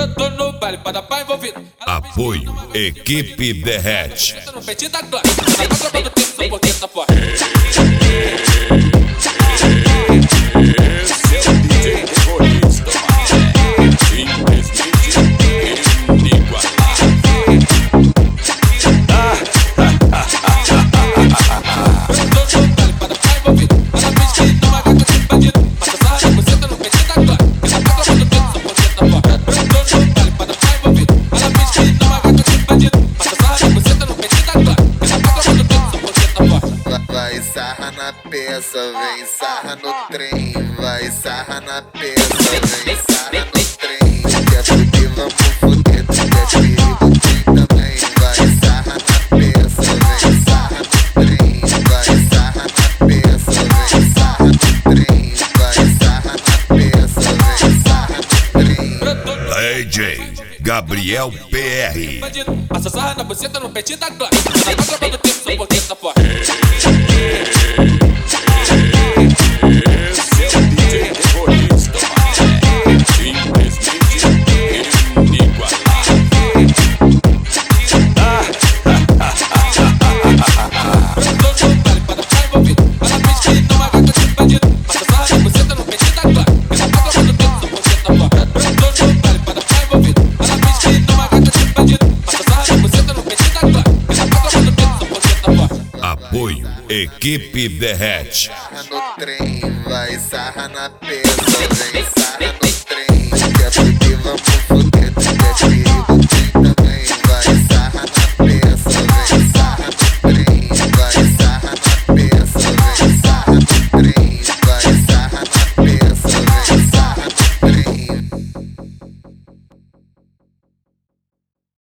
Brotou no baile para dar envolvido. Apoio Equipe Derrete. No peitinho da Glória. Na boca do tempo, só porque tá forte. Esse é o DJ terrorista, simplesmente inigualável. Brotou no baile para dar envolvido. Ela diz que não é gata de bandido. Mas a sarra você tá no peitinho da Glória. Na boca do tempo, só porque tá forte. Brotou no baile para dar envolvido. Ela diz que não é gata de bandido. Mas a sarra você tá no peitinho da Glória. Na boca do tempo, só porque tá forte. Vai sarra na peça, vem sarra no trem. Vai sarra na peça, vem sarra no trem. Quer fuder, vamos fuder. Quer perigo, tem também. Vai sarra na peça, vem sarra no trem. Vai sarra na peça, vem sarra no trem. Vai sarra na peça, vem sarra no trem. DJ Gabriel PR. Bandido, passa sarra na buceta no peitinho da Glória. Na boca do tempo, só porque tá forte. Esse é o DJ terrorista, simplesmente inigualável. Brotou no baile para dar envolvido. Ela diz que não é gata de bandido. Mas a sarra na buceta no peitinho da Glória. Na boca do tempo, só porque tá forte. Brotou no baile para dar envolvido. Ela diz que não é gata de bandido. Mas a sarra na buceta no peitinho da Glória. Na boca do tempo, só porque tá forte. Apoio Equipe Derrete. Sarra no trem, vai sarra na peça, vem sarra